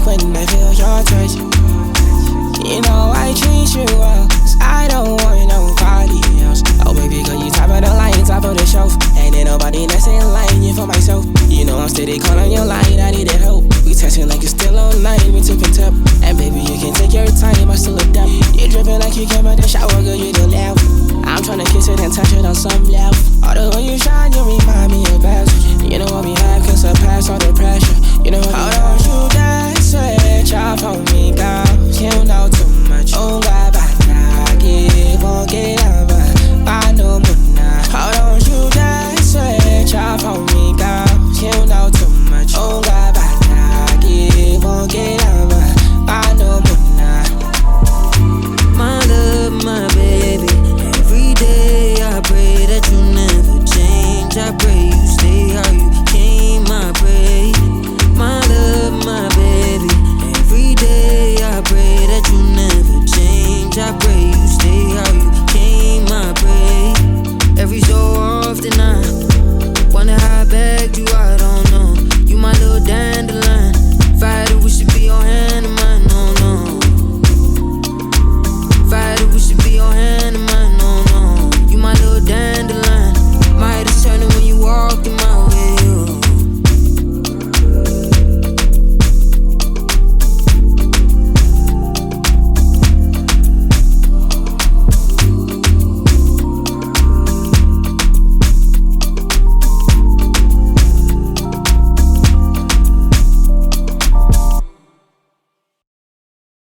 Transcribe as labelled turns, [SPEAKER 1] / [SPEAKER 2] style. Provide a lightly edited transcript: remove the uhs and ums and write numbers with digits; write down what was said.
[SPEAKER 1] when I feel your touch. You know I treat you well, 'cause I don't want nobody else. Oh baby girl, you top of the line, top of the shelf. Ain't nobody that's in line, you for myself. You know I'm steady calling your line, I needed help. We texting like it's still online, we tip and tap. And baby you can take your time, I still adapt. You dripping like you came out the shower, girl, you the laugh. I'm tryna kiss it and touch it on some level. All the way you shine, you remind me of best. You know what we have, cause I pass all the pressure.